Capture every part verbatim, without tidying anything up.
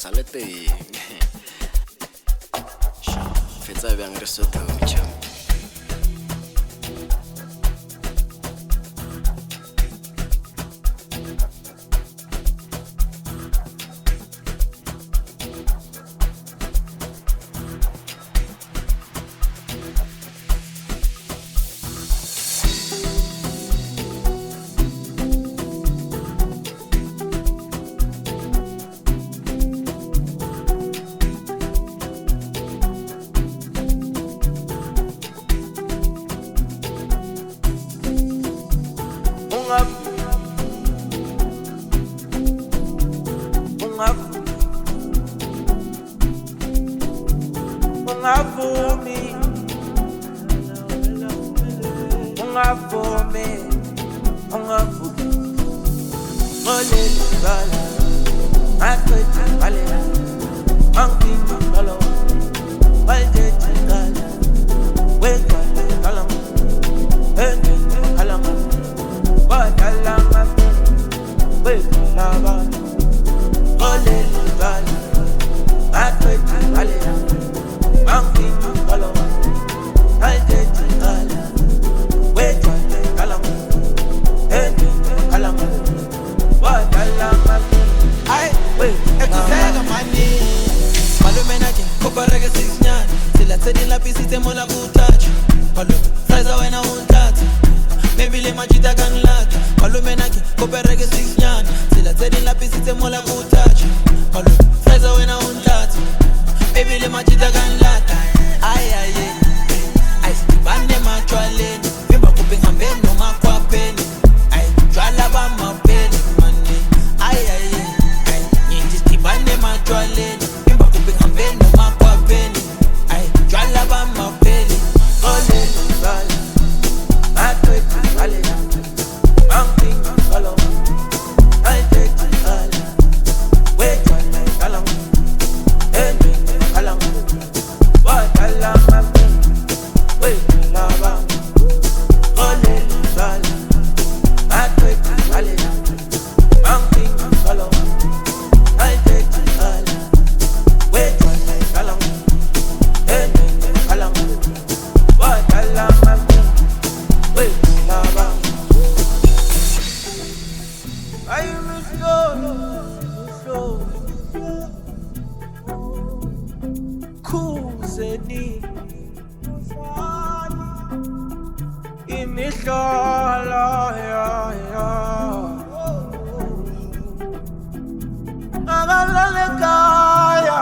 sale teng fetsa bjang re sotho mcham Ungavumi, ungavumi, ungavumi. Ngolele ngala, akwethe ngala, angiphi ngalo, baljeje ngala, wekhala ngala, engiphi ngala, badala ngala, wekhala ngala. Ngolele ngala, akwethe ngala. Baby, le machita can lata. Ay, ay, ay. Ay, si bande machuale. Vimba kupi ngambe no makwa peni. Ay, chwala ba mapeni mani. Ay, ay, ay. Ay, nyingi si bande machuale. Vimba kupi ngambe no makwa peni. Ay, chwala ba mapeni. Ole, ole. Atwe, ale. Angti, alo. Ay, take, ale. Wait, ale, alo. Imihlola ya ya agalale kaya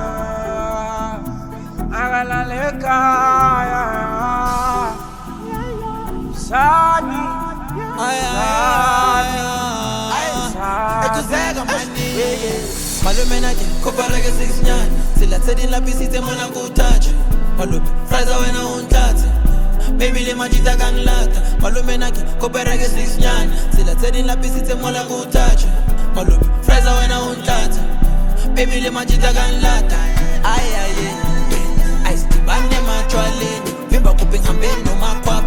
agalale kaya sani ay ay ekuzeka mani malume nake kopareke six nyani sila tsedi la pisite mona kutacha malume fraza wena untlatse baby le machita kan lata malume nake kopereke six nyani sila tsedi la pisite mona kutacha malume fraza wena untlatse baby le machita kan lata ay ay ay ay stibane machwale vimba kupi ngambe no makwa